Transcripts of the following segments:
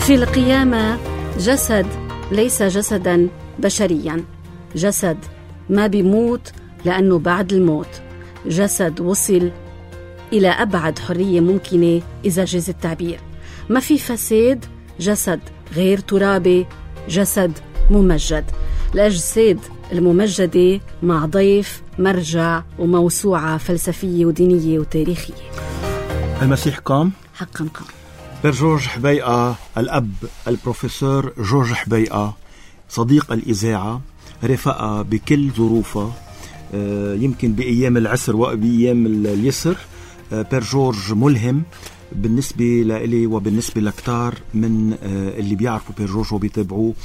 في القيامة جسد ليس جسدا بشريا، جسد ما بيموت لأنه بعد الموت، جسد وصل إلى أبعد حرية ممكنة إذا جاز التعبير. ما في فساد، جسد غير ترابي، جسد ممجد. الأجساد الممجدة مع ضيف مرجع وموسوعة فلسفية ودينية وتاريخية. المسيح قام، حقا قام. بير جورج حبيقة، الأب البروفيسور جورج حبيقة، صديق الإذاعة، رفقة بكل ظروفها، يمكن بأيام العسر وبأيام اليسر. بير جورج ملهم بالنسبة لإلي وبالنسبة لكتار من اللي بيعرفوا بير جورج وبيتابعوه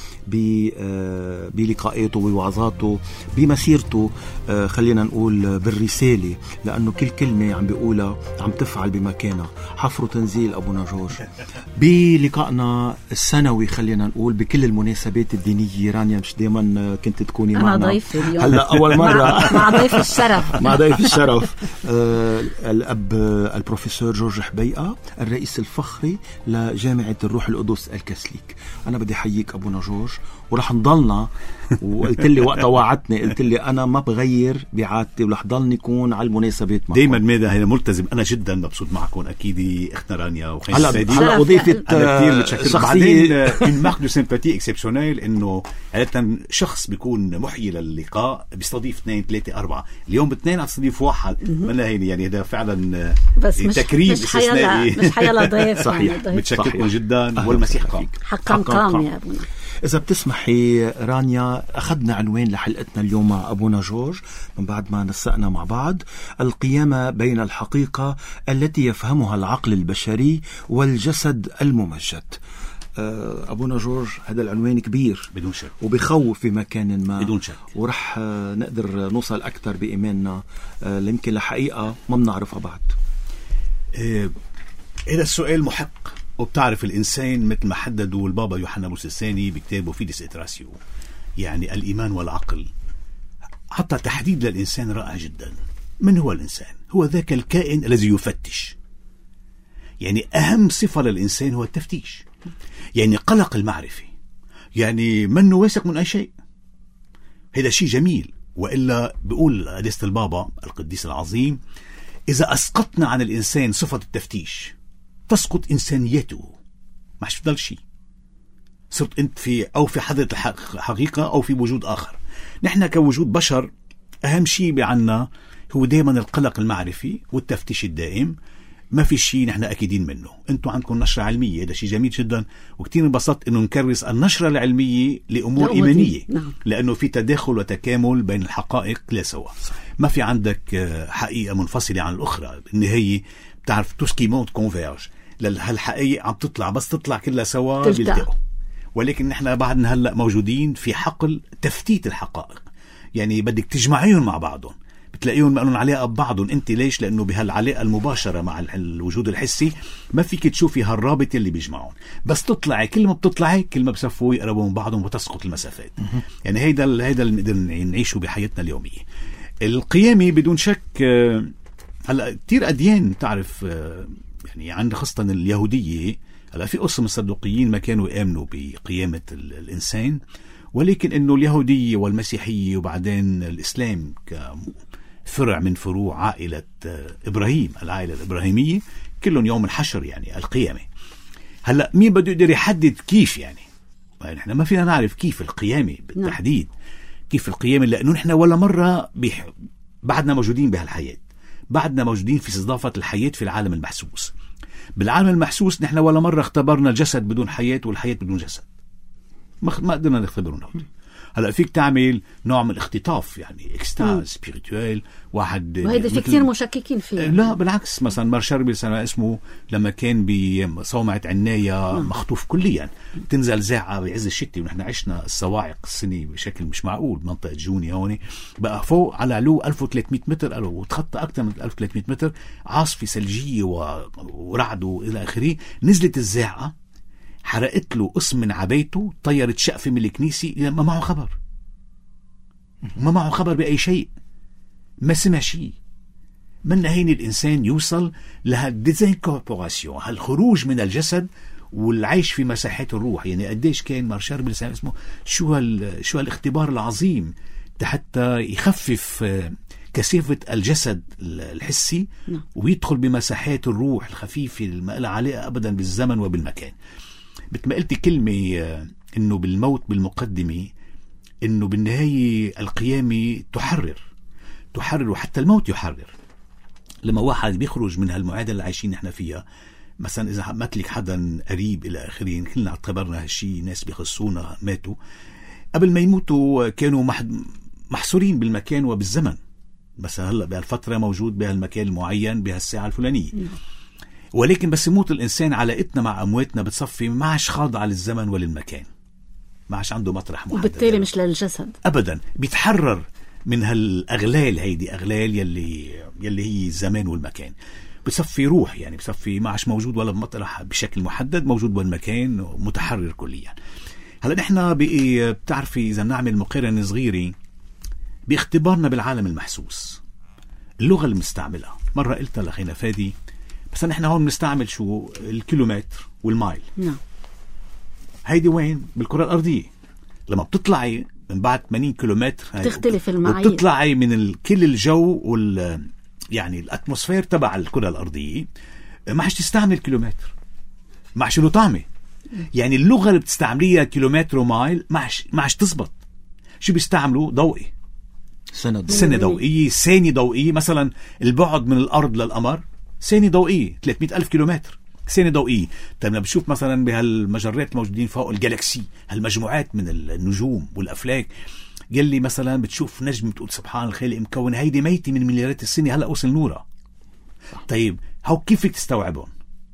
بلقاءاته ووعظاته بمسيرته، خلينا نقول بالرسالة، لأنه كل كلمة عم بيقولها عم تفعل بمكانها. حفر تنزيل أبونا جورج. بلقائنا السنوي خلينا نقول بكل المناسبات الدينية، رانيا مش دايما كنت تكوني معنا، أنا ضيفة اليوم، هلأ أول مرة مع ضيف الشرف مع ضيف الشرف الأب البروفيسور جورج حبيقة، الرئيس الفخري لجامعة الروح القدس الكاثوليك. أنا بدي أحييك أبونا جورج، ورح نضلنا، وقلت لي وقتها وعدتني، قلت لي أنا ما بغير بعادتي ورح ضلني يكون على المناسبات معكم دايما. ماذا هنا ملتزم. أنا جدا مبسوط معكم أكيد أختنا رانيا وخيس السيدي. هلا أضيفة أنا كتير متشكر. بعدين une marque de sympathie exceptionnelle إنه عادة شخص بيكون محيي للقاء بيستضيف 2 3 4، اليوم ب2 عم تستضيف 1 من هيني، يعني هذا فعلا بس تكريم استثنائي. مش حيلا ضيف. صحيح، متشكر جدا. والمسيح قام، حقا قام يا أبونا. إذا بتسمحي رانيا، أخذنا عنوان لحلقتنا اليوم مع أبونا جورج من بعد ما نسقنا مع بعض: القيامة بين الحقيقة التي يفهمها العقل البشري والجسد الممجد. أبونا جورج، هذا العنوان كبير بدون شك وبيخوف في مكان ما بدون شك، ورح نقدر نوصل أكتر بإيماننا يمكن لحقيقة ما بنعرفها بعد. هذا السؤال محق، وبتعرف الإنسان مثل ما حددوا البابا يوحنا بولس الثاني بكتابه فيدس إتراسيو، يعني الإيمان والعقل، حتى تحديد للإنسان رائع جدا. من هو الإنسان؟ هو ذاك الكائن الذي يفتش. يعني أهم صفة للإنسان هو التفتيش، يعني قلق المعرفة، يعني منه واثق من أي شيء. هذا شيء جميل. وإلا بيقول قداسة البابا القديس العظيم: إذا أسقطنا عن الإنسان صفة التفتيش تسقط إنسانيته، ما تضل شيء. صرت أنت في حضرة الحقيقة أو في وجود آخر. نحن كوجود بشر أهم شيء بعنا هو دائما القلق المعرفي والتفتيش الدائم. ما في شيء نحن أكيدين منه. أنتوا عندكم نشرة علمية، هذا شيء جميل جدا، وكتير انبسطت إنه نكرس النشرة العلمية لأمور إيمانية، لأنه في تداخل وتكامل بين الحقائق لا سوا. ما في عندك حقيقة منفصلة عن الأخرى. النهاية بتعرف توسكي مونت كونفيرج، هالحقيقة عم تطلع، بس تطلع كلها سوا بيلتقوا. ولكن نحن بعدنا هلأ موجودين في حقل تفتيت الحقائق، يعني بدك تجمعيهم مع بعضهم، بتلاقيهم ما لهم علاقة ببعضهم. انت ليش؟ لأنه بهالعلاقة المباشرة مع الوجود الحسي ما فيك تشوفي هالرابط اللي بيجمعون، بس تطلعي كل ما بتطلعي كل ما بصفوا يقربوا من بعضهم وتسقط المسافات. يعني هيدا اللي نقدر نعيشه بحياتنا اليومية. القيامة بدون شك. هلا كتير أديان تعرف، يعني عند خاصة اليهودية، هلا في قصة من الصدوقيين ما كانوا يآمنوا بقيامة الإنسان، ولكن إنه اليهودية والمسيحية وبعدين الإسلام كفرع من فروع عائلة إبراهيم، العائلة الإبراهيمية، كلهم يوم الحشر، يعني القيامة. هلا مين بده يقدر يحدد كيف؟ يعني نحن ما فينا نعرف كيف القيامة بالتحديد، كيف القيامة، لأنه نحن ولا مرة بعدنا موجودين بهالحياة، بعدنا موجودين في استضافة الحياة في العالم المحسوس. بالعالم المحسوس نحن ولا مرة اختبرنا الجسد بدون حياة والحياة بدون جسد، ما قدرنا نختبرونه. هلا فيك تعمل نوع من الاختطاف، يعني اكستاز سبيريتوال واحد، وهذا في كتير مشككين فيه. لا بالعكس، مثلا مارشال سنة اسمه لما كان بصومعة عناية مخطوف كليا، تنزل زاعة بعز الشتي، ونحن عشنا الصواعق السنة بشكل مش معقول بمنطقة جوني هون، بقى فوق على علو 1300 متر وتخطى أكثر من 1300 متر، عاصفة ثلجية ورعد وإلى آخره. نزلت الزاعة حرقت له قسم من عبايته، طيرت شقفة من الكنيسة، ما معه خبر، ما معه خبر بأي شيء، ما سمع شيء. من هين الإنسان يوصل لهالديزينكوربوراسيون، هالخروج من الجسد والعيش في مساحات الروح. يعني قديش كان مارشال بلسان اسمه شو الاختبار العظيم حتى يخفف كثافة الجسد الحسي ويدخل بمساحات الروح الخفيفة ما لها علاقة أبدا بالزمن وبالمكان. مثل ما قلت كلمة إنه بالموت بالمقدمة، إنه بالنهاية القيامة تحرر وحتى الموت يحرر. لما واحد بيخرج من هالمعادلة اللي عايشين نحن فيها، مثلا إذا ماتلك حدا قريب إلى آخرين، كلنا اعتبرنا هالشي، ناس بيخصونا ماتوا قبل ما يموتوا كانوا محصورين بالمكان وبالزمن. بس هلأ بهالفترة موجود بهالمكان المعين بهالساعة الفلانية، ولكن بس يموت الإنسان علاقتنا مع أمواتنا بتصفي، ما عاش خاضعة للزمن وللمكان، ما عاش عنده مطرح محدد، وبالتالي مش للجسد أبدا. بيتحرر من هالأغلال، هيدي أغلال يلي هي الزمان والمكان. بصفي روح، يعني بصفي ما عاش موجود ولا بمطرح بشكل محدد، موجود بالمكان متحرر كليا. هلا نحن بتعرفي إذا نعمل مقارنة صغيرة باختبارنا بالعالم المحسوس، اللغة اللي بنستعملها. مرة قلتها لأخينا فادي، بس نحن هون بنستعمل شو الكيلومتر والمايل. هيدي وين؟ بالكرة الأرضية. لما بتطلعي من بعد 80 كيلومتر تختلف المعايير، وبتطلعي من كل الجو يعني الأتموسفير تبع الكرة الأرضية، ما عادش تستعمل كيلومتر، ما عادش له طعمة. يعني اللغة اللي بتستعمليها كيلومتر ومايل ما عادش تزبط. شو بيستعملوا؟ ضوئي، سنة ضوئية، ثانية ضوئية. مثلا البعد من الأرض للقمر ثانية ضوئية 300,000 كيلومتر ثانية ضوئية. طيب لما بشوف مثلا بهالمجرات الموجودين فوق الجالاكسي، هالمجموعات من النجوم والأفلاك، قال لي مثلا بتشوف نجم بتقول سبحان الخالق مكون هيدي ميتة من مليارات السنين، هلأ وصل نورها. طيب هاو كيف فيك تستوعبهم؟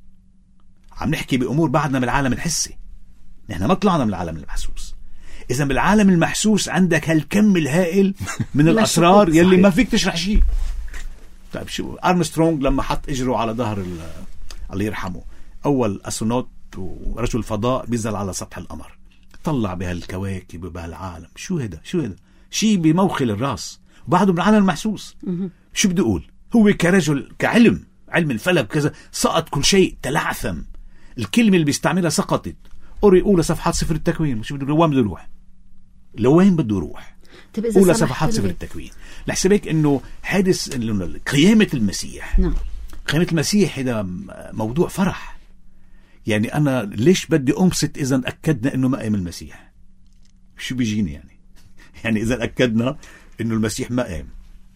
عم نحكي بأمور بعدنا من العالم الحسي، نحن ما طلعنا من العالم المحسوس. إذا بالعالم المحسوس عندك هالكم الهائل من الأسرار يلي ما فيك تشرح شيء. طيب شو أرمسترونغ لما حط إجره على ظهر الله يرحمه، أول أسترونوت ورجل فضاء بينزل على سطح القمر، طلع بهالكواكب بهالعالم، شو هذا شيء بموخل الراس، وبعده من العالم المحسوس. شو بدي أقول؟ هو كرجل كعلم الفلك كذا سقط كل شيء، تلعثم، الكلمة اللي بيستعملها سقطت. قري أولى صفحات سفر التكوين، مش بده وين بده يروح؟ لوين بده يروح؟ أولى صفحات سفر التكوين. لحسابك إنه حادث قيامة المسيح. قيامة المسيح هذا موضوع فرح. يعني أنا ليش بدي أنبسط إذا أكدنا إنه ما قام المسيح؟ شو بيجيني يعني إذا أكدنا إنه المسيح ما قام،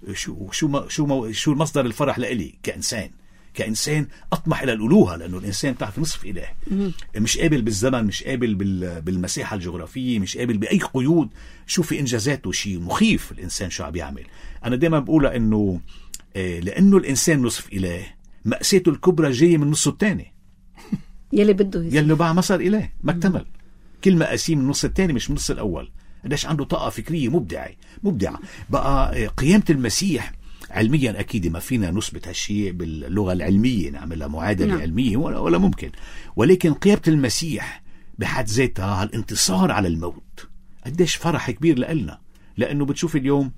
شو المصدر الفرح لإلي كإنسان أطمح إلى الألوهة، لأنه الإنسان تعرف نصف إله، مش قابل بالزمن، مش قابل بالمساحة الجغرافية، مش قابل بأي قيود. شو في إنجازاته شيء مخيف الإنسان شو عم يعمل. أنا دائما بقول إنه لأنه الإنسان نصف إله، مأساته الكبرى جاية من نصه الثاني يلي بده يلي باع مصر إله ما اكتمل. كل مقاسيه من النص الثاني مش من النص الأول. قديش عنده طاقة فكرية مبدعة. بقى قيامة المسيح علميا أكيد ما فينا نثبت هالشيء باللغة العلمية، نعملها معادلة علمية ولا ممكن، ولكن قيامة المسيح بحد ذاتها الانتصار على الموت قديش فرح كبير لنا. لأنه بتشوف اليوم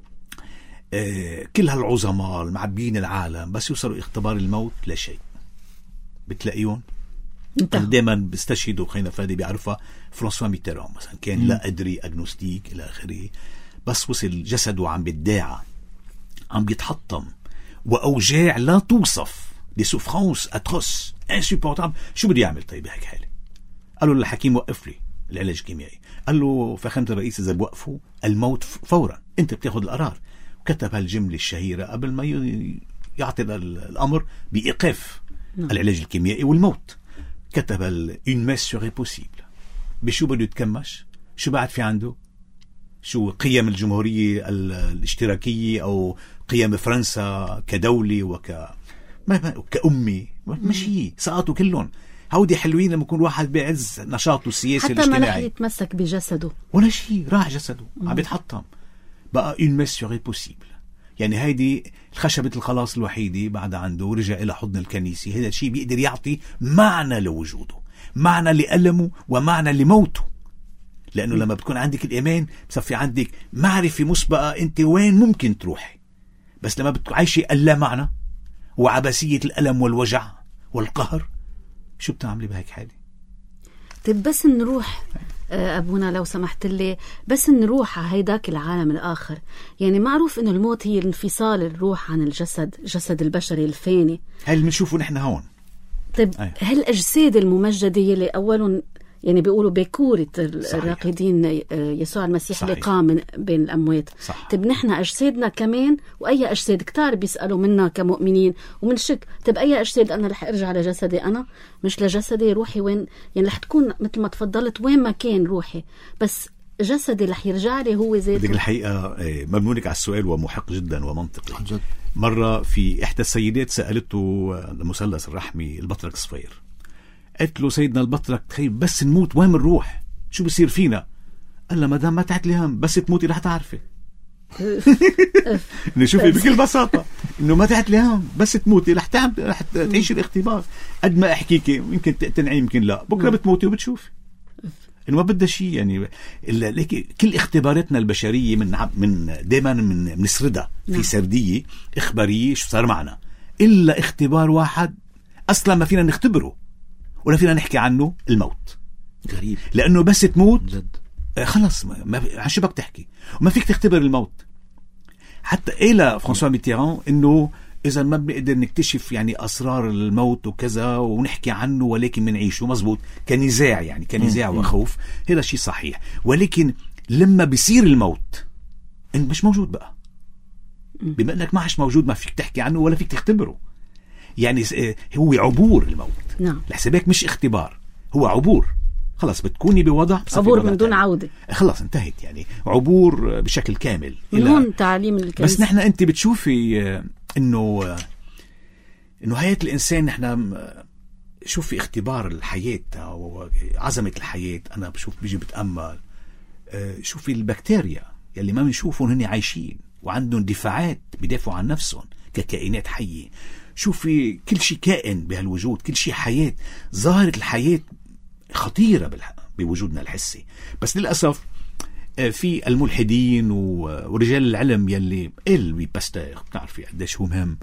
كل هالعظماء المعبين العالم بس يوصلوا اختبار الموت لا شيء، بتلاقيهم دائما بيستشهدوا. خينا فادي بيعرفها فرانسوا ميتيران مثلا، كان لا أدري أجنوستيك إلى آخره، بس وصل جسده عم بيداعى، عم بيتحطم، وأوجاع لا توصف، دي سوفرانس أتروس انسوبورتابل. شو بدي يعمل طيب هيك حالة؟ قالوا للحكيم وقف لي العلاج الكيميائي. قال له فخامة الرئيس إذا بوقفوا الموت فورا، أنت بتاخد القرار. وكتب هالجملة الشهيرة قبل ما يعطي الأمر بإيقاف العلاج الكيميائي والموت. كتب une messe serait possible. بشو بده يتكمش؟ شو بعد في عنده؟ شو قيم الجمهورية الاشتراكية أو قيم فرنسا كدولة كأمي؟ ماشي سقطوا كلهم. هودي حلوين لما يكون واحد بعز نشاطه السياسي الاجتماعي، حتى ما رح يتمسك بجسده ولا شيء، راح جسده عم بيتحطم. بقى une messe serait possible. يعني هيدي الخشبة الخلاص الوحيدة بعد عنده، ورجع إلى حضن الكنيسة. هذا الشيء بيقدر يعطي معنى لوجوده، معنى لألمه ومعنى لموته. لأنه لما بتكون عندك الإيمان بصفي عندك معرفة مسبقة أنت وين ممكن تروحي. بس لما بتعيشي اللا معنى وعباسية الألم والوجع والقهر، شو بتعملي بهيك حالة؟ طيب بس نروح أبونا لو سمحت لي، بس نروح على هيداك العالم الآخر. يعني معروف إنه الموت هي انفصال الروح عن الجسد البشري الفاني. هل بنشوفه نحن هون؟ طيب هالأجساد الممجدة يلي أولهم يعني بيقولوا بكورة الراقدين يسوع المسيح اللي قام بين الأموات. طيب نحن أجسادنا كمان، وأي أجساد كتار بيسألوا منا كمؤمنين ومن شك، طيب أي أجساد أنا رح أرجع لجسدي أنا مش لجسدي روحي وين؟ يعني رح تكون مثل ما تفضلت وين ما كان روحي، بس جسدي رح يرجع لي هو ذاته. ديك الحقيقة ممنونك على السؤال ومحق جدا ومنطقي جد. مرة في إحدى السيدات سألته المثلث الرحمي البطرك صفير، قلت له سيدنا البطرك تخيل بس نموت وين بنروح؟ شو بصير فينا؟ قال له مدام ما تعتلي هم، بس تموتي رح تعرفي. نشوفي بكل بساطة إنه ما تعتلي هم، بس تموتي رح تعيش الاختبار. قد ما أحكيك يمكن تقتنعي يمكن لا، بكرة بتموتي وبتشوفي إنه ما بدها شيء. يعني كل اختباراتنا البشرية من دائما من نسردها في سردية إخبارية شو صار معنا، إلا اختبار واحد أصلا ما فينا نختبره ولا فينا نحكي عنه، الموت. غريب، لأنه بس تموت جد. خلص عن شو بدك تحكي، وما فيك تختبر الموت. حتى إلى فرانسوا ميتيران إنه إذا ما بنقدر نكتشف يعني أسرار الموت وكذا ونحكي عنه ولكن منعيشه، مزبوط، كنزاع يعني كنزاع وخوف، هذا شيء صحيح. ولكن لما بيصير الموت إنت مش موجود بقى، بما أنك ما عش موجود ما فيك تحكي عنه ولا فيك تختبره. يعني هو عبور الموت. نعم. لحسابك مش اختبار، هو عبور. خلاص بتكوني بوضع عبور من دون عودة، خلاص انتهت. يعني عبور بشكل كامل. من هون تعليم الكنيسة. بس نحن انت بتشوفي انه حياة الانسان، نحن شوفي اختبار الحياة وعظمة الحياة. انا بشوف بيجي بتأمل، شوفي البكتيريا يلي ما بنشوفهم هن عايشين وعندهم دفاعات بيدافعوا عن نفسهم ككائنات حية. شوفي كل شيء كائن بهالوجود، كل شيء حياة. ظاهرة الحياة خطيرة بوجودنا الحسي. بس للأسف في الملحدين ورجال العلم يلي إلوي باستير بتعرفي قديش هو مهم،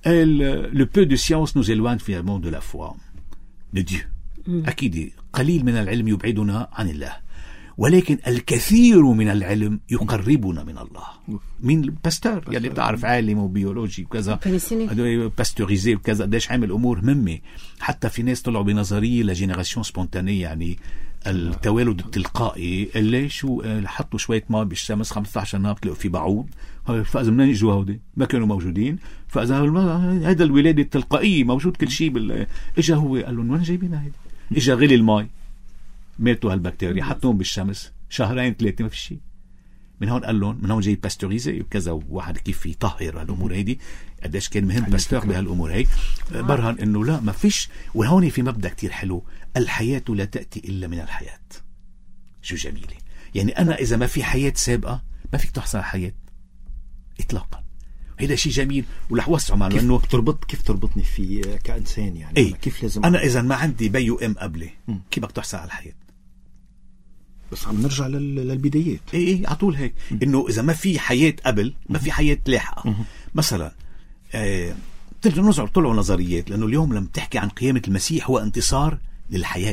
le peu de science nous éloigne finalement de la foi de Dieu. أكيد قليل من العلم يبعدنا عن الله، ولكن الكثير من العلم يقربنا من الله. من باستير يلي بتعرف عالم وبيولوجي وكذا، باستوريزي وكذا، قديش عامل أمور مهمة. حتى في ناس طلعوا بنظرية لجينيراسيون سبونتانية، يعني التوالد التلقائي، اللي شو حطوا شوية ماء بالشمس 15 نهار تلاقوا في بعوض، فإذا منين يجوا هودي ما كانوا موجودين، فإذا هذا الولادة التلقائية موجود كل شيء إجا هو قال لهم وين جايبينها هيدا؟ إجا غلي الماء ماتوا هالبكتيريا، حطوهم بالشمس شهرين 3 ما في شيء. من هون قال لهم، من هون جاي باستوريزي وكذا، وواحد كيف يطهر هالأمور هيدي. قديش كان مهم باستور بهالأمور هي، برهن إنه لا ما فيش. وهون في مبدأ كتير حلو، الحياة لا تأتي إلا من الحياة. شو جميلة. يعني أنا إذا ما في حياة سابقة ما فيك تحصل حياة إطلاقا. هذا شيء جميل. ورح وسعه معنا إنه كيف تربطني في كإنسان يعني. إيه؟ كيف لازم أنا إذا ما عندي بي وأم قبلي كيف بدك تحصل على الحياة؟ بس عم نرجع للبدايات. إيه عطول هيك. إنه إذا ما في حياة قبل ما في حياة لاحقة. مثلا طلعوا نظريات، لأنه اليوم لما تحكي عن قيامة المسيح هو انتصار للحياة،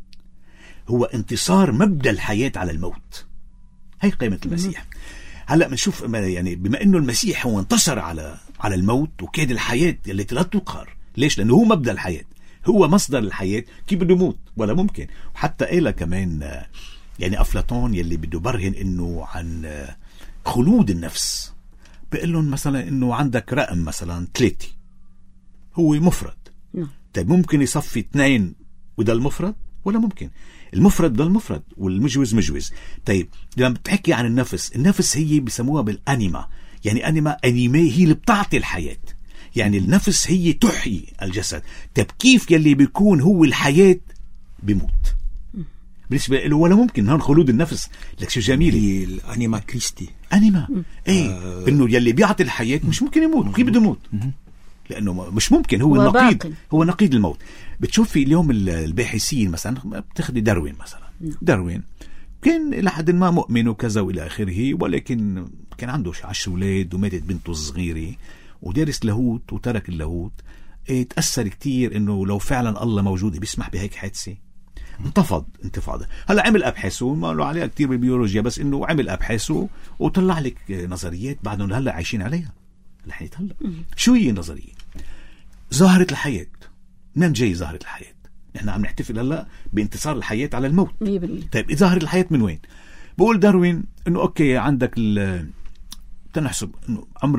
هو انتصار مبدأ الحياة على الموت. هي قيامة المسيح. هلأ بنشوف يعني بما أنه المسيح هو انتصر على الموت وكاد الحياة التي لا تقهر. ليش؟ لأنه هو مبدأ الحياة، هو مصدر الحياة. كيف بده يموت؟ ولا ممكن. وحتى إلا كمان يعني أفلاطون يلي بده برهن إنه عن خلود النفس، بيقول لهم مثلا إنه عندك رقم مثلا 3 هو مفرد. طيب ممكن يصفي 2 وده المفرد ولا ممكن؟ المفرد ده المفرد والمجوز مجوز. طيب لما بتحكي عن النفس هي بيسموها بالأنيما. يعني أنيمي هي اللي بتعطي الحياة. يعني النفس هي تحيي الجسد. طيب كيف يلي بيكون هو الحياة بيموت؟ بالنسبة له ولا ممكن. هون خلود النفس. لك شو جميل، الأنيما كريستي. أنيما إيه إنه يلي بيعطي الحياة مش ممكن يموت. كيف بده يموت؟ لأنه مش ممكن. هو النقيض، هو نقيض الموت. بتشوفي اليوم الباحثين مثلا، بتاخدي داروين مثلا. داروين كان لحد ما مؤمن وكذا وإلى آخره، ولكن كان عنده 10 أولاد وماتت بنته الصغيرة، ودارس لاهوت وترك اللاهوت. تأثر كتير إنه لو فعلا الله موجود بيسمح بهيك حادثة. انتفض انتفاضة. هلا عمل أبحاثه ما له عليها كتير بالبيولوجيا، بس إنه عمل أبحاثه وطلع لك نظريات بعدهم هلا عايشين عليها لحد هلا. شو هي النظرية؟ ظاهرة الحياة. من جاي ظاهرة الحياة؟ نحن عم نحتفل هلا بانتصار الحياة على الموت. طيب ظاهرة الحياة من وين؟ بقول داروين إنه أوكي عندك تنحسب إنه عمر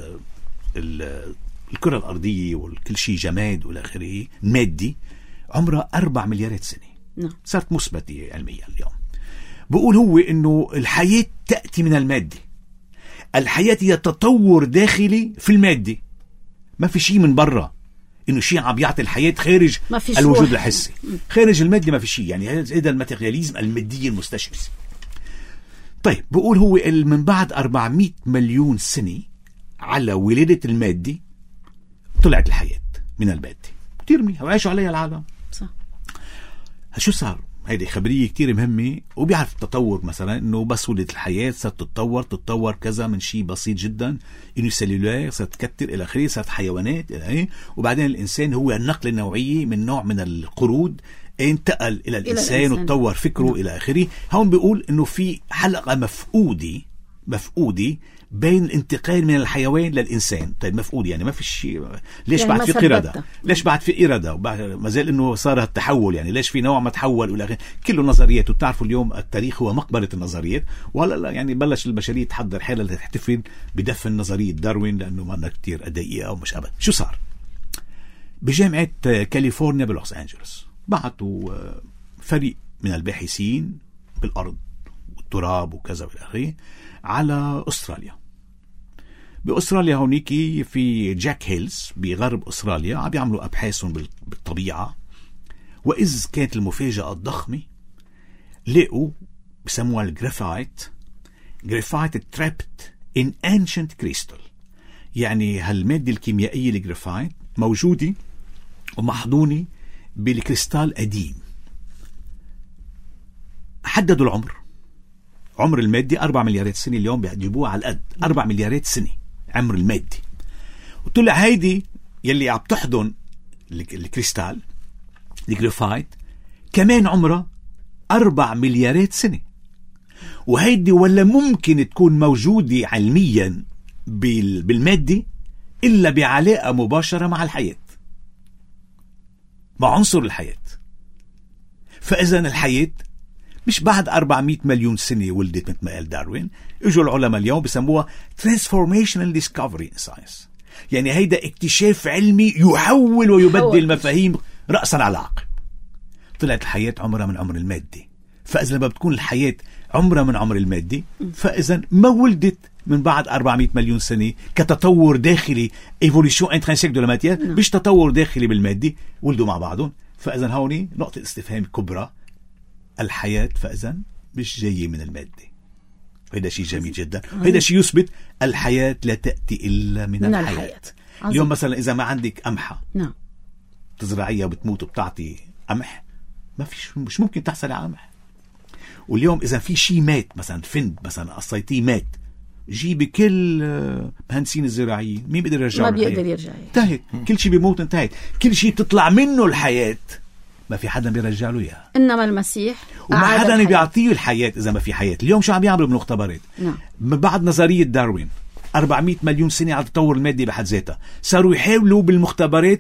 الكرة الأرضية وكل شيء جماد والى آخره مادي عمرها 4 مليارات سنة. صارت مثبتة علميا اليوم. بقول هو إنه الحياة تأتي من المادة. الحياة هي تطور داخلي في المادة، ما في شيء من برا إنه شيء عم يعطي الحياة خارج الوجود الحسي، خارج المادة ما في شيء. يعني هذا الماتيرياليزم المادي المستشرس. طيب بقول هو من بعد 400 مليون سنة على ولادة المادة طلعت الحياة من المادة كتير منيح وعيشوا عليها العالم. صح. شو صار؟ هيدي خبرية كتير مهمة. وبيعرف التطور مثلا انه بس ولدت الحياة صارت تتطور كذا من شيء بسيط جدا انه سيلولار صارت تكتر الى اخره، صارت حيوانات الى وبعدين الانسان هو النقل النوعي من نوع من القرود انتقل الى الانسان وتطور فكره الى اخره. هون بيقول انه في حلقة مفقودة بين الانتقال من الحيوان للإنسان. طيب مفقود يعني ما في شيء. ليش يعني بعد في قردة؟ ليش بعد في إرادة؟ ما زال إنه صار التحول. يعني ليش في نوع ما تحول ولا كله نظريات. وتعرفوا اليوم التاريخ هو مقبرة النظريات. ولا يعني بلش البشرية تحضر حالها لتحتفل بدفن نظرية داروين لأنه ما كتير دقيقة أو مش أبدا. شو صار؟ بجامعة كاليفورنيا بلوس أنجلوس بعتوا فريق من الباحثين بالأرض والتراب وكذا والآخر على أستراليا. بأستراليا هونيكي في جاك هيلز بغرب أستراليا عم يعملوا أبحاثهم بالطبيعة. وإذ كانت المفاجأة الضخمة لقوا بسموها الجرافايت trapped in ancient crystal. يعني هالمادة الكيميائية الجرافايت موجودة ومحضونة بالكريستال قديم. حددوا عمر المادة 4 مليارات سنة. اليوم بيجيبوها على القد 4 مليارات سنة عمر المادة. وطلع هيدي يلي عم تحضن الكريستال الجرافايت كمان عمرها 4 مليارات سنة. وهيدي ولا ممكن تكون موجودة علميا بالمادة إلا بعلاقة مباشرة مع الحياة، مع عنصر الحياة. فإذن الحياة مش بعد 400 مليون سنة ولدت مثل ما قال داروين. اجوا العلماء اليوم بسموها transformational discovery in science. يعني هيدا اكتشاف علمي يحول ويبدل مفاهيم رأسا على عقب. طلعت الحياة عمرها من عمر المادة. فإذا لما بتكون الحياة عمرها من عمر المادة فإذا ما ولدت من بعد 400 مليون سنة كتطور داخلي evolution intrinsèque de la matière، مش تطور داخلي بالمادة ولدوا مع بعضهم. فإذا هوني نقطة استفهام كبرى. الحياة فإذن مش جاية من المادة. هذا شيء جميل جدا. هذا شيء يثبت الحياة لا تأتي إلا من الحياة. اليوم مثلا إذا ما عندك قمحة تزرعيها وبتموت وبتعطي قمح، ما فيش، مش ممكن تحصل على قمح. واليوم إذا في شيء مات مثلا فند مثلا قصيتيه مات، جيبي كل مهندسين الزراعيين مين بيقدر يرجع؟ ما بيقدر يرجع. انتهت. كل شيء بيموت انتهت. كل شيء بتطلع منه الحياة ما في حدا بيرجع له اياها. انما المسيح وما حدا بيعطيه الحياه اذا ما في حياه. اليوم شو عم يعملوا بالمختبرات؟ بعد نظريه داروين 400 مليون سنه على تطور الماده بحد ذاتها، صاروا يحاولوا بالمختبرات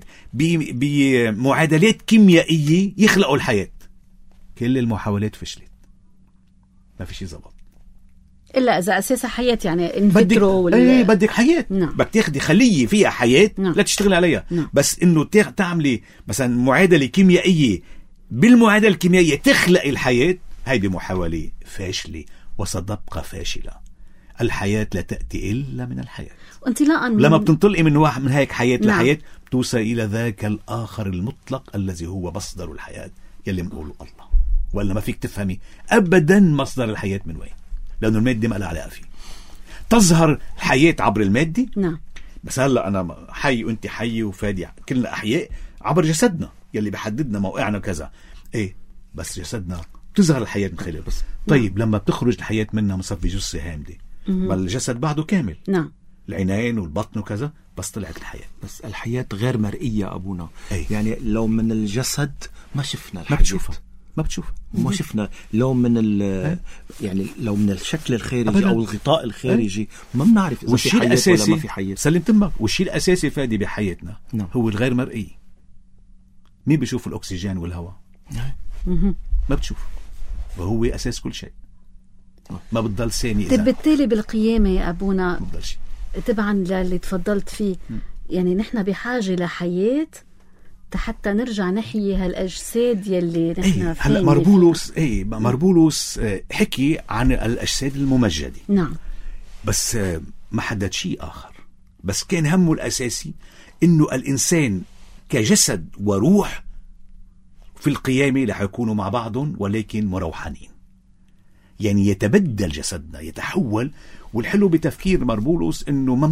بمعادلات كيميائيه يخلقوا الحياه. كل المحاولات فشلت، ما في شيء زبط الا اذا اساسها حياه. يعني انفيترو بدك حياه. بدك تاخدي خليه فيها حياه لا تشتغل عليها. بس انه تعملي مثلا معادله كيميائيه بالمعادله الكيميائيه تخلق الحياه، هيدي محاوله فاشله وستبقى فاشله. الحياه لا تاتي الا من الحياه. وانطلاقا لما بتنطلقي من واحد من هيك حياه لحياه توصل الى ذاك الاخر المطلق الذي هو مصدر الحياه يلي بنقوله الله. ولا ما فيك تفهمي ابدا مصدر الحياه من وين، لأنه المادة ما لها علاقة فيه. تظهر الحياة عبر المادة. بس هلأ أنا حي وأنت حي وفادي كلنا أحياء عبر جسدنا يلي بحددنا موقعنا كذا. بس جسدنا تظهر الحياة من خلاله بس. طيب لما بتخرج الحياة منها مصفي جثة هامدة، بل الجسد بعده كامل. العينين والبطن وكذا، بس طلعت الحياة. بس الحياة غير مرئية أبونا. يعني لو من الجسد ما شفنا الحياة. ما بتشوفها. ما بتشوفها. ما شفنا لو من يعني لو من الشكل الخارجي أو الغطاء الخارجي ما بنعرف إذا في حياة ولا ما في حياة. سلمت امك. والشيء الأساسي فادي بحياتنا هو الغير مرئي. مين بيشوف الأكسجين والهواء؟ ما بتشوف، وهو أساس كل شيء. ما بتضل ثاني. بالتالي بالقيامة يا أبونا شيء. طبعا اللي تفضلت فيه يعني نحن بحاجة لحياة حتى نرجع نحيي هالأجساد يلي نحن هلا مربولوس حكي عن الأجساد الممجدة. نعم. بس ما حدد شيء آخر، بس كان همه الأساسي إنه الإنسان كجسد وروح في القيامة رح يكونوا مع بعضهم ولكن مروحانين، يعني يتبدل جسدنا يتحول. والحلو بتفكير مربولوس إنه ما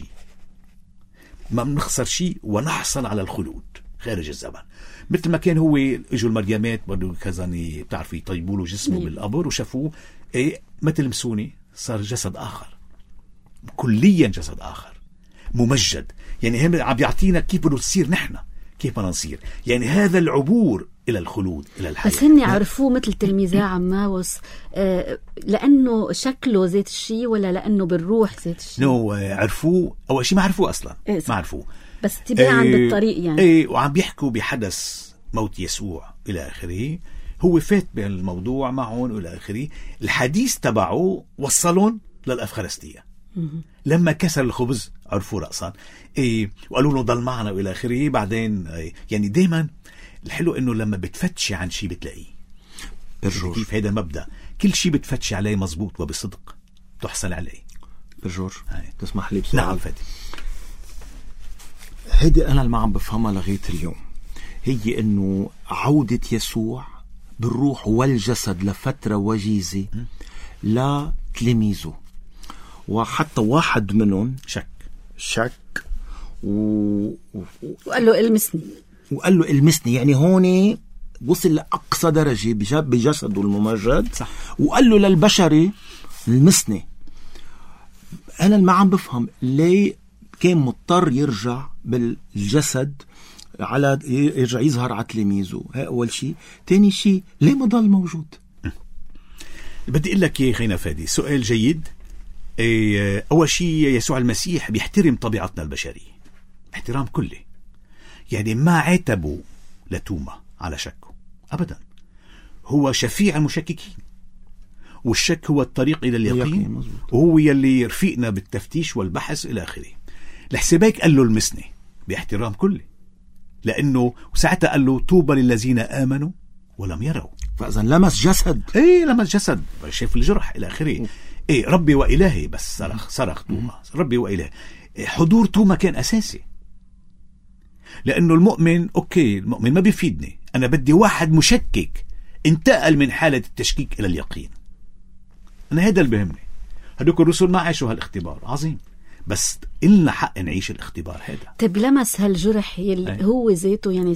بنخسر شيء ونحصل على الخلود خارج الزمن. مثل ما كان هو اجوا المريمات برضو كذاني بتعرفي يطيبوا له جسمه بالقبر وشافوه ما تلمسوني، صار جسد آخر كليا، جسد آخر ممجد. يعني هم عم يعطينا كيف بدنا نصير نحن، كيف بدنا نصير، يعني هذا العبور إلى الخلود إلى الحياة. بس هن عرفوه مثل تلميذا عماوس لأنه شكله ذات الشيء ولا لأنه بالروح ذات الشيء؟ عرفوه أول شيء، ما عرفوه أصلا. ما عرفوه، بس تباعا بالطريق يعني. وعم بيحكوا بحدث موت يسوع إلى آخره. هو فات بالموضوع معهم إلى آخره. الحديث تبعه وصلهم للأفخارستية. لما كسر الخبز عرفوا رأسا وقالوا له ضل معنا إلى آخره. بعدين يعني دايما الحلو إنه لما بتفتشي عن شيء بتلاقيه. كيف هذا مبدأ، كل شيء بتفتشي عليه مزبوط وبصدق تحصل عليه. برجور تسمح لي بسؤال؟ نعم فادي. هيدي أنا اللي ما عم بفهمها لغاية اليوم، هي إنه عودة يسوع بالروح والجسد لفترة وجيزة لتلاميذه، وحتى واحد منهم شك وقال له المسني. يعني هون وصل لأقصى درجة بجسده الممجد. صح. وقال له للبشري المسني. أنا ما عم بفهم ليه كان مضطر يرجع بالجسد على يرجع يظهر على تلاميذه. أول شيء. تاني شيء ليه ما ضل موجود؟ بدي أقول لك يا خينا فادي سؤال جيد. أول شيء يسوع المسيح بيحترم طبيعتنا البشرية احترام كلي، يعني ما عاتبوا لتوما على شكه أبدا. هو شفيع المشككين، والشك هو الطريق إلى اليقين، وهو يلي يرفقنا بالتفتيش والبحث إلى آخره. لحسابك قال له المسني باحترام كلي، لأنه ساعتها قال له طوبى للذين آمنوا ولم يروا. فإذا لمس جسد. لمس جسد، شاف الجرح إلى آخره. ربي وإلهي، بس صرخ توما ربي وإلهي. حضور توما كان أساسي، لأنه المؤمن المؤمن ما بيفيدني، أنا بدي واحد مشكك انتقل من حالة التشكيك إلى اليقين. أنا هذا اللي بهمني. هدوك الرسل ما عاشوا هالاختبار عظيم، بس إلنا حق نعيش الاختبار هذا. طيب لمس هالجرح يلي هو ذاته، يعني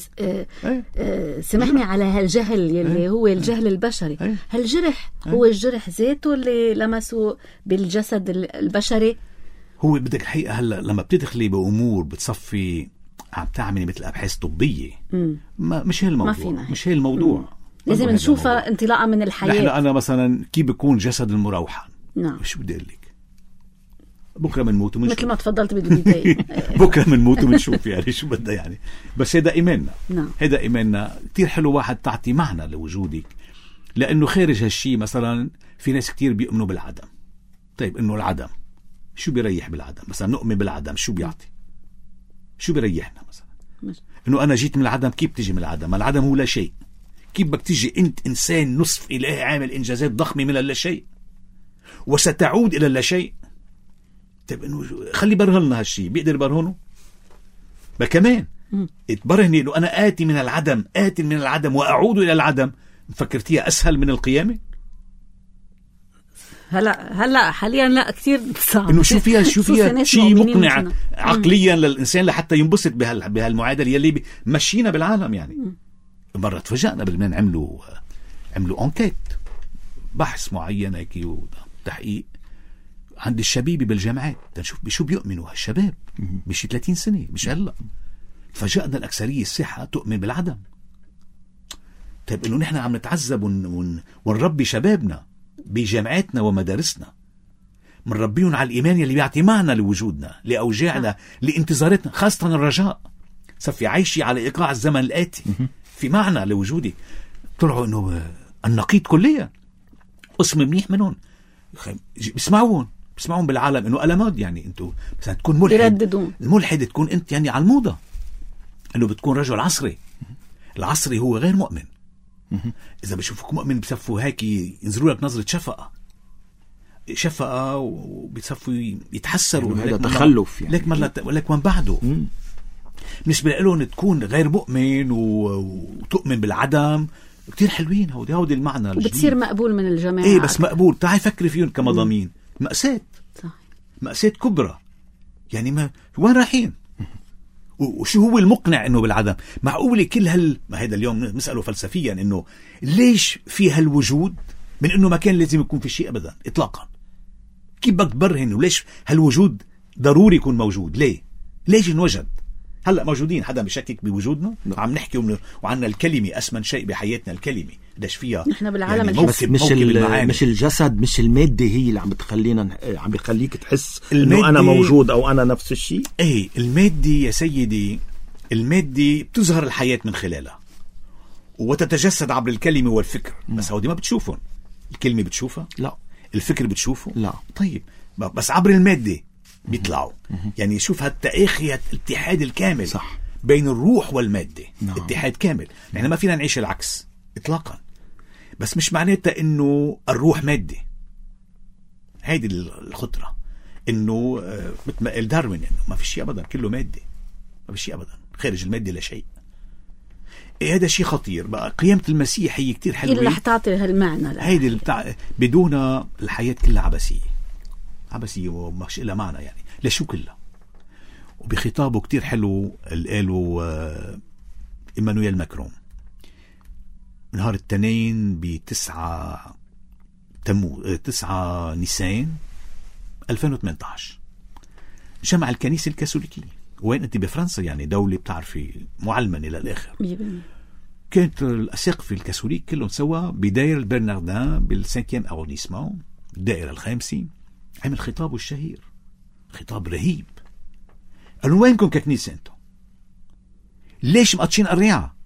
سمحني على هالجهل يلي هو الجهل البشري. هالجرح هو الجرح ذاته اللي لمسه بالجسد البشري. هو بدك الحقيقة هلا لما بتدخلي بأمور بتصفي عم تعملي مثل أبحاث طبية، مش هي الموضوع. لازم نشوفها انطلاقا من الحياة. أنا مثلا كيف بيكون جسد المروحان. نعم. شو بدي أقول لك، بكرة منموت ومنشوف، مثل ما تفضلت بالبداية. بكرة منموت ومنشوف، يعني شو بدها يعني. بس هذا إيماننا. نعم. هذا إيماننا كتير حلو، واحد تعطي معنى لوجودك، لأنه خارج هالشي مثلا في ناس كتير بيؤمنوا بالعدم. طيب إنه العدم شو بيريح بالعدم؟ مثلا نؤمن بالعدم شو بيعطي؟ شو بيريحنا مثلا؟ إنه أنا جيت من العدم. كيف تجي من العدم؟ العدم هو لا شيء. كيف بدك تجي أنت إنسان نصف إلهي عامل إنجازات ضخمة من اللا شيء وستعود إلى اللا شيء؟ طيب إنه خلي برهننا هالشي. بيقدر برهنه؟ كمان تبرهني إنه أنا آتي من العدم وأعود إلى العدم. فكرتيها أسهل من القيامة؟ هلا حاليا لا، كثير صعب. إنه شو فيها شيء مقنع عقليا للإنسان لحتى ينبسط بهالمعادلة يلي مشينا بالعالم. يعني مرة تفاجأنا بالمن عملوا أنكيت، بحث معين هيك وتحقيق عند الشبيبة بالجامعات تنشوف بشو بيؤمنوا هالشباب بشي 30 سنة، مش هلا. تفاجأنا الأكثرية الصحة تؤمن بالعدم. طيب انه نحن عم نتعذب ونربي شبابنا بجامعاتنا ومدارسنا، منربيهم على الإيمان اللي بيعطي معنى لوجودنا، لأوجاعنا، لانتظاراتنا، خاصة الرجاء. صفي عايشي على إيقاع الزمن الآتي، في معنى لوجودي. طلعوا إنه النقيض كليا. قسم منيح منهم بيسمعون بالعالم إنه ألماد، يعني أنتوا مثلا تكون ملحد، الملحد تكون أنت يعني على الموضة، إنه بتكون رجل عصري. العصري هو غير مؤمن. إذا بشوفك مؤمن بصفوا هيك ينزلوا لك نظرة شفقة وبيصفوا يتحسروا. هذا تخلف يعني. لك من بعده. بالنسبة لهم تكون غير مؤمن وتؤمن بالعدم كتير حلوين. هودي المعنى وبتصير مقبول من الجماعة. ايه بس مقبول. تعال فكري فيهم كمضامين. مأساة. صح. مأساة كبرى. يعني ما وين رايحين؟ وشو هو المقنع انه بالعدم؟ معقولة كل ما هيدا اليوم نسأله فلسفيا انه ليش في هالوجود من انه ما كان لازم يكون في شيء ابدا اطلاقا؟ كيف بدك تبرهن وليش هالوجود ضروري يكون موجود؟ ليش انوجد؟ هلا موجودين، حدا بيشكك بوجودنا؟ عم نحكي وعنا الكلمة أسمن شيء بحياتنا، الكلمة قديش فيها نحن بالعالم يعني مش الجسد، مش المادة هي اللي عم بخليك تحس انه انا موجود او انا نفس الشيء. ايه المادة يا سيدي، المادة بتظهر الحياة من خلالها وتتجسد عبر الكلمة والفكر. بس هودي ما بتشوفهم. الكلمة بتشوفها؟ لا. الفكر بتشوفه؟ لا. طيب بس عبر المادة بيطلعوا. يعني شوف هالتأخي الاتحاد الكامل. صح. بين الروح والمادة. نعم. اتحاد كامل. يعني ما فينا نعيش العكس اطلاقا. بس مش معناتها انه الروح مادة. هيدي الخطرة، انه مثل ما قال داروين انه ما في شيء ابدا، كله مادة، ما في شيء ابدا خارج المادة لا شيء. هذا شيء خطير. بقى قيامة المسيح هي كتير حلوة، اللي رح تعطي هالمعنى. هيدي بدون الحياة كلها عبثية ومش إلا معنى، يعني لشو كلها. وبخطابه كتير حلو اللي قاله إيمانويل ماكرون نهار التنين ب9 نيسان 2018 جمع الكنيسة الكاثوليكية. وين أنت بفرنسا، يعني دولة بتعرفي معلمنة للآخر. كانت الأساقفة الكاثوليك كلهم سوا بداير البرناردان بالسانكيام أروديسمون، الدائرة الخامسة. عمل خطابه الشهير، خطاب رهيب. قالوا وينكم ككنيسة انتم؟ ليش مقطشين الريعة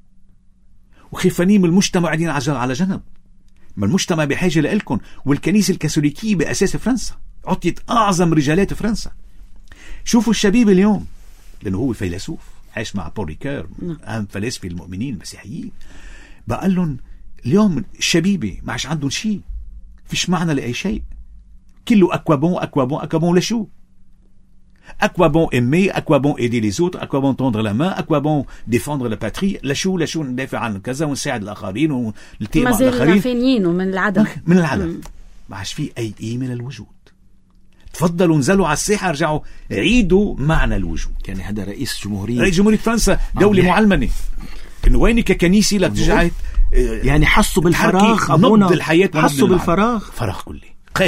وخيفانين من المجتمع قاعدين على جنب؟ ما المجتمع بحاجة لإلكم. والكنيسة الكاثوليكية بأساس فرنسا، عطيت أعظم رجالات فرنسا. شوفوا الشبيب اليوم، لأنه هو فيلسوف عايش مع بول ريكير، أهم فلاسفة المؤمنين المسيحيين. بقال لهم اليوم الشبيبة ما عادش عندهم شيء، فيش معنى لأي شيء، كله أكوابون لشو؟ أكوابون إمي، أكوابون إيدي ليزوت، أكوابون توندر لا مان، أكوابون ديفوندر لا باتري، لشو ندافع عن كذا ونساعد الآخرين ونلتقي مع الآخرين. ما فينيين ومن العدم. ما عادش في أي قيمة للوجود. تفضلوا نزلوا على الساحة، رجعوا عيدوا معنى الوجود. يعني هذا رئيس جمهورية فرنسا، دولة معلمنة، إنه وينك ككنيسة لك تجعت يعني حسوا بالفراغ نبض الحياة، حسوا بالفراغ، فراغ كلي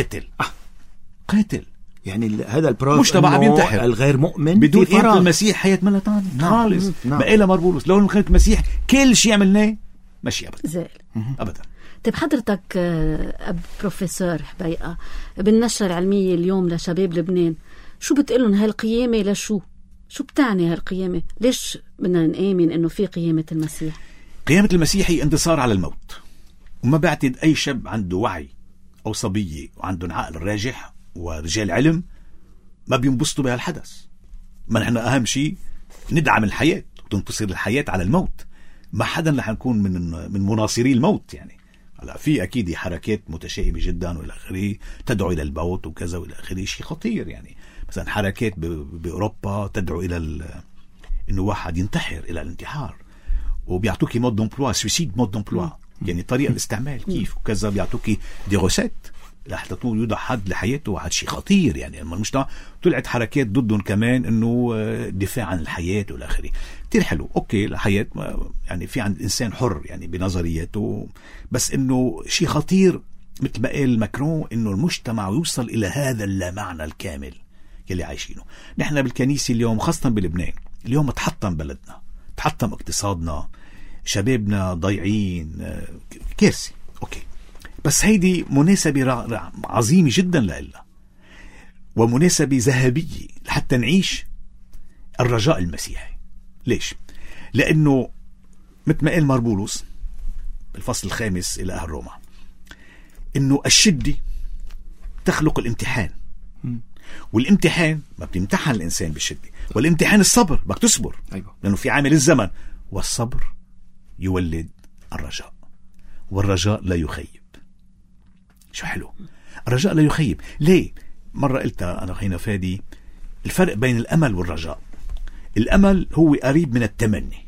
قاتل. يعني هذا البراغ مجتمع بينتحر، الغير مؤمن بدون قيمة المسيح حياة ملتان خالص. بقيلة مربولوس لو قيمة المسيح كل شيء عملناه ماشي أبدا أبدا. طيب حضرتك أب بروفيسور حبيقة بالنشرة العلمية اليوم لشباب لبنان، شو بتقلن هالقيامة؟ لشو بتعني هالقيامة؟ ليش بدنا نآمن إنه في قيامة المسيح؟ قيامة المسيح هي انتصار على الموت. وما بعتقد أي شاب عنده وعي أو صبية وعندهم عقل راجح ورجال علم ما بينبسطوا بهالحدث. ما نحن أهم شيء ندعم الحياة وتنتصر الحياة على الموت. ما حدا رح نكون من مناصري الموت. يعني هلا في أكيد حركات متشائمة جدا والى آخره تدعو إلى الموت وكذا والى آخره، شيء خطير. يعني مثلا حركات بأوروبا تدعو إلى إنه واحد ينتحر، إلى الانتحار، وبيعطوكي مود دمبلوا، سويسيد مود دمبلوا، يعني طريقة الاستعمال كيف وكذا. بيعطوكي دي روسات لحتى يوضع حد لحياته، وهذا شيء خطير. يعني لما المجتمع طلعت حركات ضدهم كمان انه دفاع عن الحياة والى آخره. كتير حلو، اوكي الحياة يعني في عند الانسان حر يعني بنظرياته، بس انه شيء خطير مثل ما قال ماكرون انه المجتمع يوصل الى هذا اللامعنى الكامل يلي عايشينه. نحن بالكنيسة اليوم خاصة بلبنان اليوم تحطم بلدنا، تحطم اقتصادنا، شبابنا ضايعين، كارثة. أوكي، بس هيدي مناسبة عظيمة جدا لإلنا، ومناسبة ذهبية حتى نعيش الرجاء المسيحي. ليش؟ لأنه مثل ما قال ماربولوس بالفصل 5 إلى أهل روما، إنه الشدة تخلق الامتحان، والامتحان ما بتمتحن الإنسان بالشدة، والامتحان الصبر، بدك تصبر. أيوة. لأنه في عامل الزمن، والصبر يولد الرجاء، والرجاء لا يخيب. شو حلو، الرجاء لا يخيب. ليه؟ مرة قلتها أنا هنا فادي، الفرق بين الأمل والرجاء، الأمل هو قريب من التمني،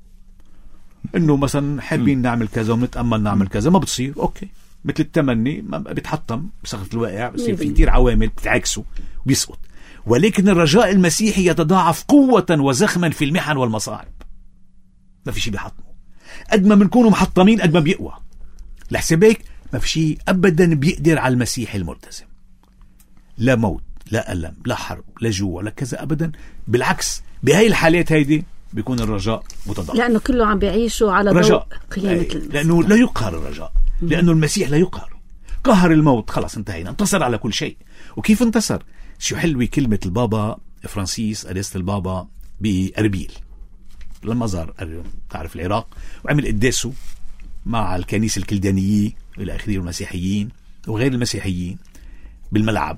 إنه مثلا حابين نعمل كذا ونتأمل نعمل كذا، ما بتصير. أوكي، مثل التمني ما بيتحطم بسقف الواقع، بصير في كتير عوامل بتعكسه وبيسقط. ولكن الرجاء المسيحي يتضاعف قوة وزخما في المحن والمصاعب، ما في شيء بيحطمه. قد ما بنكونوا محطمين قد ما بيقوى. لحسابك ما في شيء أبدا بيقدر على المسيحي الملتزم، لا موت، لا ألم، لا حرب، لا جوع، لا كذا أبدا. بالعكس، بهاي الحالات هيدي بيكون الرجاء متضاعف، لأنه كله عم بيعيشوا على ضوء قيامة المسيح. لأنه لا يقهر الرجاء، لأنه المسيح لا يقهر. قهر الموت، خلاص انتهينا، انتصر على كل شيء. وكيف انتصر؟ شو حلوة كلمة البابا فرانسيس أريست البابا بأربيل لما زار تعرف العراق وعمل قداسه مع الكنيسة الكلدانية إلى آخره المسيحيين وغير المسيحيين بالملعب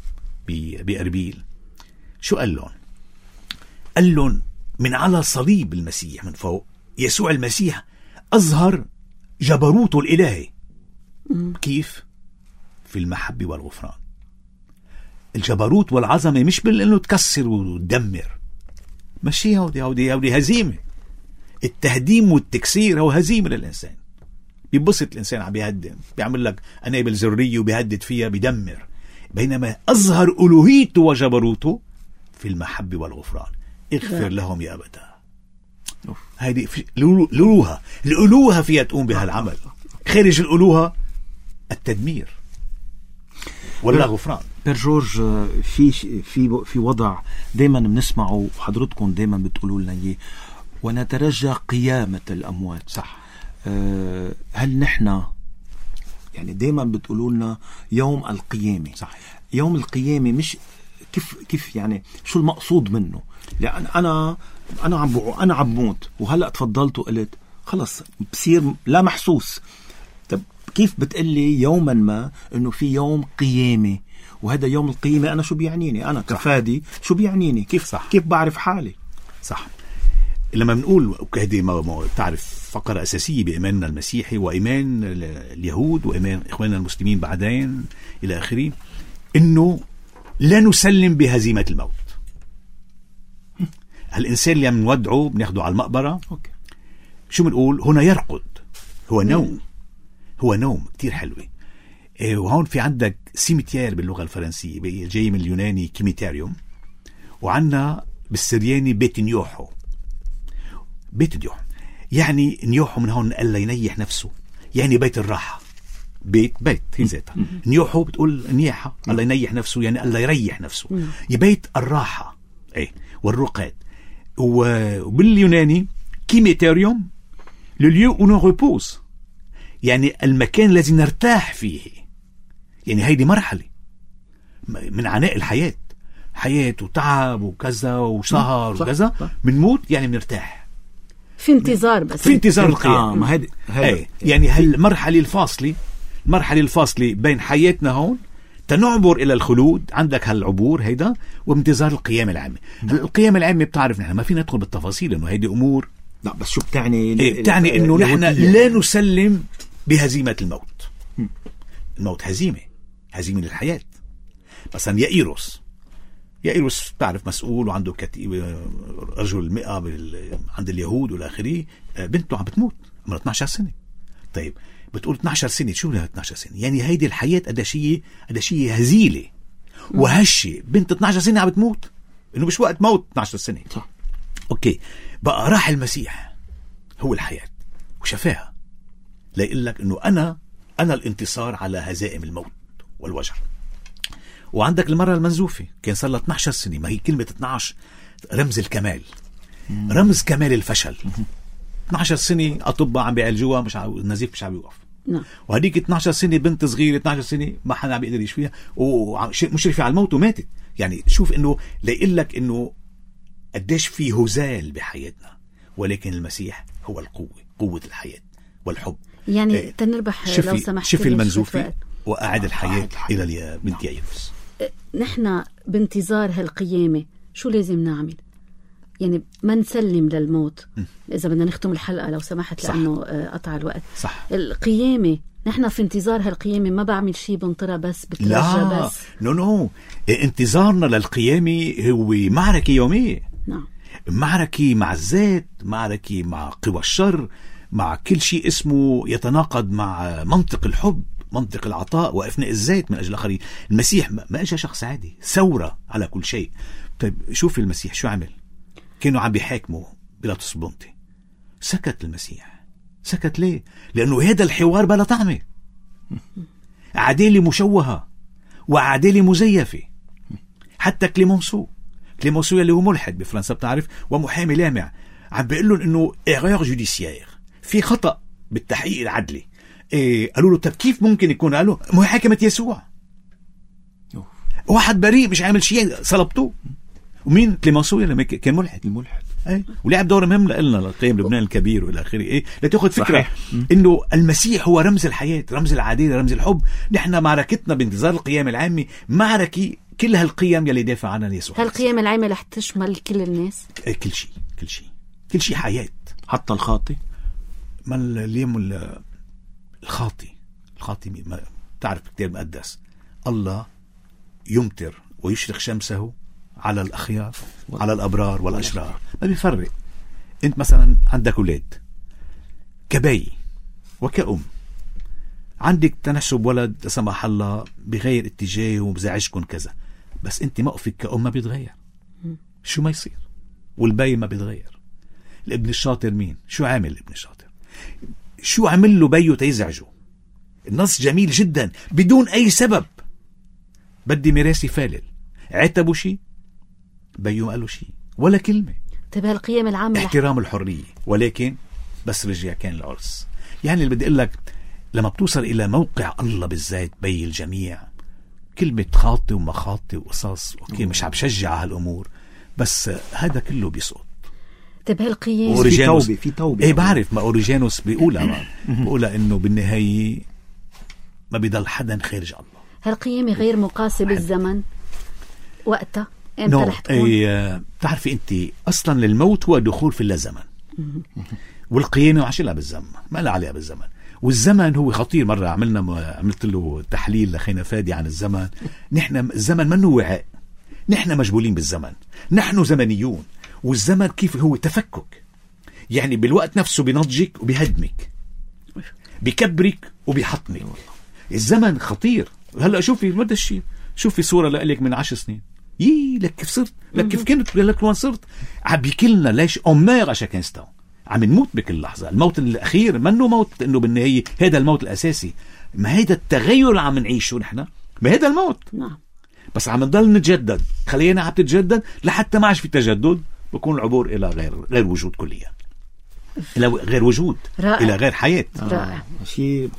بأربيل. شو قال لهم؟ قال لهم من على صليب المسيح من فوق، يسوع المسيح أظهر جبروته الإلهي. كيف؟ في المحبة والغفران. الجبروت والعظمة مش بالإنه تكسر وتدمر، ماشي، هودي هزيمة. التهديم والتكسير هو هزيمة للإنسان. بيبسط الإنسان عم بيهدم، بيعمل لك أنابل ذرية وبيهدد فيها، بيدمر. بينما أظهر ألوهيته وجبروته في المحبة والغفران. اغفر لهم يا أبدا. هذه الألوهة فيها تقوم بها العمل. خارج الألوهة التدمير ولا غفران. جورج، في وضع دايما بنسمعه وحضرتكم دايما بتقولوا لنا اياه، ونترجى قيامة الأموات. صح. هل نحن يعني دايما بتقولوا لنا يوم القيامة؟ صح. يوم القيامة مش كيف يعني شو المقصود منه؟ لأن أنا عم موت، وهلأ تفضلت وقلت خلص بصير لا محسوس. طب كيف بتقلي يوما ما إنه في يوم قيامة، وهذا يوم القيامة أنا شو بيعنيني؟ أنا كفادي شو بيعنيني؟ كيف بعرف حالي؟ صح. لما بنقول وكهدي ما تعرف فقرة أساسية بإيماننا المسيحي وإيمان اليهود وإيمان إخواننا المسلمين بعدين إلى آخره، إنه لا نسلم بهزيمة الموت. الإنسان اللي بنودعه بناخده على المقبرة. أوكي. شو بنقول؟ هنا يرقد، هو نوم. هو نوم كتير حلوة. وهون في عندك سيميتير باللغة الفرنسية جاي من اليوناني كيميتاريوم، وعنا بالسرياني بيت نيوحو. بيت نيوحو يعني نيوحو من هون قال ينيح نفسه، يعني بيت الراحة. بيت هي ذاتها. نيوحو بتقول نيحة، الله ينيح نفسه يعني الله يريح نفسه. بيت الراحة والرقاد. وباليوناني كيميتاريوم لليو اون ريبوز، يعني المكان الذي نرتاح فيه. يعني هيدي مرحلة من عناء الحياة، حياة وتعب وكذا وسهر وكذا، منموت يعني بنرتاح في انتظار، بس في انتظار القيام. يعني هالمرحلة الفاصلة بين حياتنا هون تنعبر إلى الخلود. عندك هالعبور هيدا وانتظار القيامة العامة. القيامة العامة بتعرف نحن ما فينا ندخل بالتفاصيل إنه هيدي أمور. لا بس شو بتعني؟ بتعني إنه نحن لا نسلم بهزيمة الموت. الموت هزيمة للحياة. مثلا يائيروس تعرف مسؤول وعنده رجل 100 عند اليهود والآخرين، بنته عم بتموت عمرها 12 سنة. طيب بتقول 12 سنة، شو لها 12 سنة؟ يعني هيدي الحياة أدشية هزيلة وهشة. بنت 12 سنة عم بتموت، إنه مش وقت موت 12 سنة. صح. أوكي، بقى راح المسيح هو الحياة وشفاها، لا يقول لك إنه أنا الانتصار على هزائم الموت والوجع. وعندك المرأة المنزوفة كان صار لها 12 سنة. ما هي كلمة 12 رمز الكمال، رمز كمال الفشل. 12 سنة أطباء عم بيعالجوها النزيف مش عم يوقف. نعم. وهديك 12 سنة بنت صغيرة 12 سنة ما حدا عم بيقدر يشفيها ومشرفة على الموت وماتت. يعني شوف إنه ليقول لك إنه قديش في هزال بحياتنا، ولكن المسيح هو القوة، قوة الحياة والحب. يعني تنربح لو سمحت شوف المنزوفة وأعد الحياة إلى بنت يايروس. نحن بانتظار هالقيامة شو لازم نعمل؟ يعني ما نسلم للموت. إذا بدنا نختم الحلقة لو سمحت، لأنه قطع الوقت. صح. القيامة نحن في انتظار هالقيامة ما بعمل شيء بنطرة بس بترجى. لا بس نو انتظارنا للقيامة هو معركة يومية. نعم. معركة مع الذات، معركة مع قوى الشر، مع كل شيء اسمه يتناقض مع منطق الحب، منطق العطاء وإفناء الذات من أجل الآخرين. المسيح ما أجا شخص عادي، ثورة على كل شيء. طيب شوف المسيح شو عمل؟ كانوا عم بيحاكموا بيلاطس بونتي، سكت المسيح. سكت ليه؟ لأنه هذا الحوار بلا طعمة، عدالة مشوهة وعدالة مزيفة. حتى كليمونسو اللي هو ملحد بفرنسا بتعرف ومحامي لامع عم بيقول لهم انه ايغور جوديسيير، في خطأ بالتحقيق العدلي. قالوا له طب كيف ممكن يكون؟ قالوا محاكمة يسوع، واحد بريء مش عامل شيء صلبتوه. ومين؟ كليمونسو اللي كان ملحد. ولعب دور مهم لنا لقيام لبنان الكبير والى اخره. لتاخذ فكره انه المسيح هو رمز الحياه، رمز العداله، رمز الحب. نحن معركتنا بانتظار القيامه العامه معركه كل هالقيم يلي دافع عنها يسوع. هالقيامه العامه رح تشمل كل الناس، كل شيء حياه، حتى الخاطي. ما اليوم الخاطي ما تعرف كتاب مقدس الله يمطر ويشرق شمسه على الأخيار على الأبرار والأشرار، ما بيفرق. أنت مثلا عندك أولاد كبي وكأم، عندك تنسب ولد لا سمح الله بغير اتجاه وبزعجكم كذا، بس أنت موقفك كأم ما بيتغير شو ما يصير، والبي ما بيتغير. الابن الشاطر مين؟ شو عامل الابن الشاطر؟ شو عمل له بيه تيزعجه؟ النص جميل جدا بدون أي سبب. بدي ميراثي فالل، عتبوا شيء بيو قالوا شيء ولا كلمة. تبع القيم العامة احترام الحرية، ولكن بس رجع كان العرس. يعني اللي بدي أقول لك لما بتوصل إلى موقع الله بالذات بي الجميع، كلمة خاطي وما خاطي وقصص أوكي مش عم بشجع هالأمور، بس هذا كله بيسقط. تبع القيم في توبة ايه بعرف ما أوريجانوس بيقولها إنه بالنهاية ما بيضل حدا خارج الله. هالقيمة غير مقاسة بالزمن وقتها امتى رح تكون؟ بتعرفي انت اصلا للموت هو دخول في اللازمن، والقيامة وعش لها بالزمن، ما لها عليها بالزمن. والزمن هو خطير. مرة عملت له تحليل لخينا فادي عن الزمن. نحن الزمن منه وعاء، نحن مجبولين بالزمن، نحن زمنيون. والزمن كيف هو تفكك، يعني بالوقت نفسه بينضجك وبيهدمك، بيكبرك وبيحطمك. الزمن خطير. هلا شوفي مدى الشيء، شوفي صورة لك من 10 سنين، لك كيف صرت، لك كيف كنت، لك وين صرت. عم بيكلنا ليش أمير عشان كنستو عم نموت بكل لحظة. الموت الأخير منه موت إنه بالنهاية هذا الموت الأساسي، ما هيدا التغير اللي عم نعيشه نحن، ما هذا الموت. نعم. بس عم نضل نتجدد، خلينا عم تتجدد لحتى ما عادش في تجدد، بكون العبور إلى غير وجود كليا، إلى غير وجود، رائع. إلى غير حياة. رائع. شيء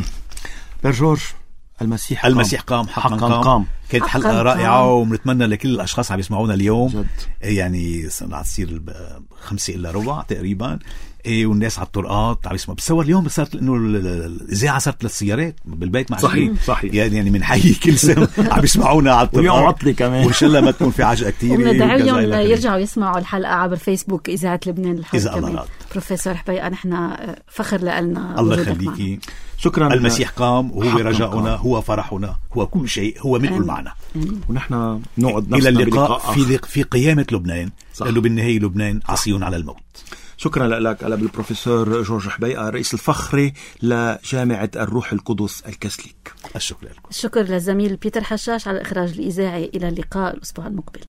جورج المسيح قام حقا قام. كانت حلقة رائعة وبنتمنى لكل الأشخاص عم يسمعونا اليوم جد. يعني تصير 5:15 تقريبا، والناس على الطرقات عم يسمعوا. بتصور اليوم صارت إنه الإذاعة صارت للسيارات بالبيت مع صحيح. يعني من حي كل سنة عم يسمعونا على الطرقات، عطلي كمان، وإن شاء الله ما تكون في عجقة كتير. وندعيهم يرجعوا يسمعوا الحلقة عبر فيسبوك إذاعة لبنان الحر. إذا الله راد. بروفيسور حبيقة نحن فخر لنا. الله يخليكي. شكرا. المسيح قام وهو رجاؤنا، هو فرحنا، هو كل شيء، هو ملء المعنى. ونحن نقعد إلى اللقاء في قيامة لبنان، لأنه بالنهاية لبنان عصي على الموت. شكرا لك البروفيسور جورج حبيقة، الرئيس الفخري لجامعة الروح القدس الكاثوليك. الشكر لكم. الشكر للزميل بيتر حشاش على الإخراج الإذاعي. إلى اللقاء الأسبوع المقبل.